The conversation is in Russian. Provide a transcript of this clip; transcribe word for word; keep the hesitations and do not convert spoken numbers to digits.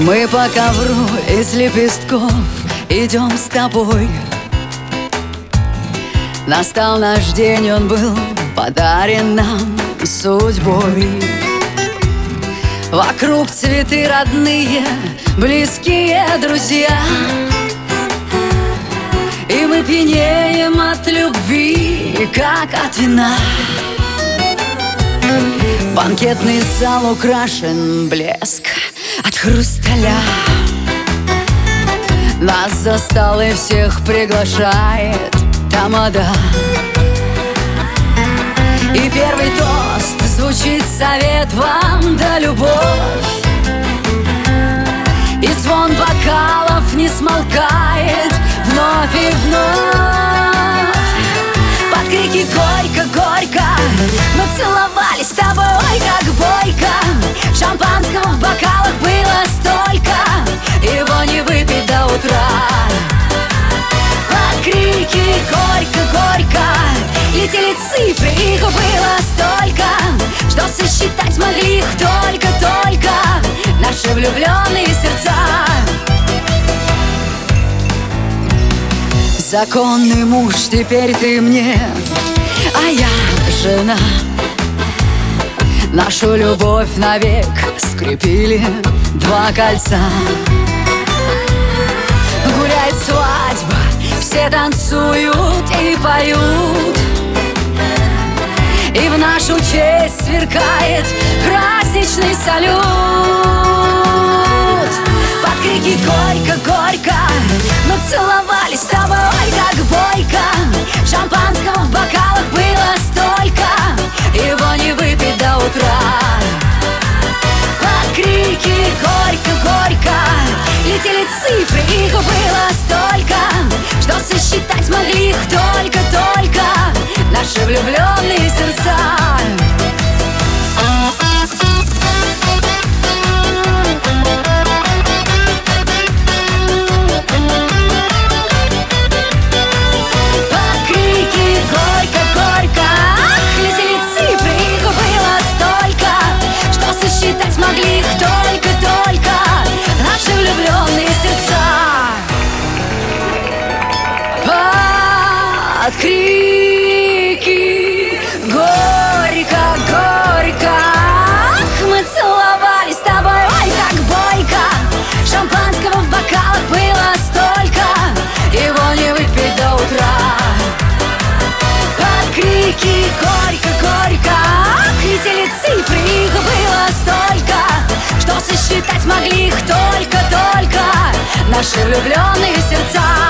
Мы по ковру из лепестков идем с тобой. Настал наш день, он был подарен нам судьбой. Вокруг цветы родные, близкие друзья, и мы пьянеем от любви, как от вина. Банкетный зал украшен, блеск от хрусталя. Нас за столы всех приглашает тамада. И первый тост звучит: совет вам да любовь. И звон бокалов не смолкает вновь и вновь. Под крики «Горько, горько!» мы целовались с тобой, как бойко. Шампанского в бокалах было столько, его не выпить до утра. Под крики «Горько, горько!» летели цифры, их было столько, что сосчитать смогли их только-только наши влюбленные сердца. Законный муж, теперь ты мне, а я жена. Нашу любовь навек скрепили два кольца. Гуляет свадьба, все танцуют и поют, и в нашу честь сверкает праздничный салют. Под крики «Горько, горько!» мы целовались с тобой, как бойко. Шампанского в бокалах было столько, его не выпить до утра. Под крики «Горько, горько!» летели цифры, их было столько, что сосчитать смогли их только-только наши влюбленные сердца. Смогли их только-только наши влюбленные сердца. Под крики «Горько, горько!» мы целовались с тобой, ой, как бойко. Шампанского в бокалах было столько, его не выпить до утра. Под крики «Горько, горько!» летели цифры, их было столько, что сосчитать смогли их только-только наши влюбленные сердца.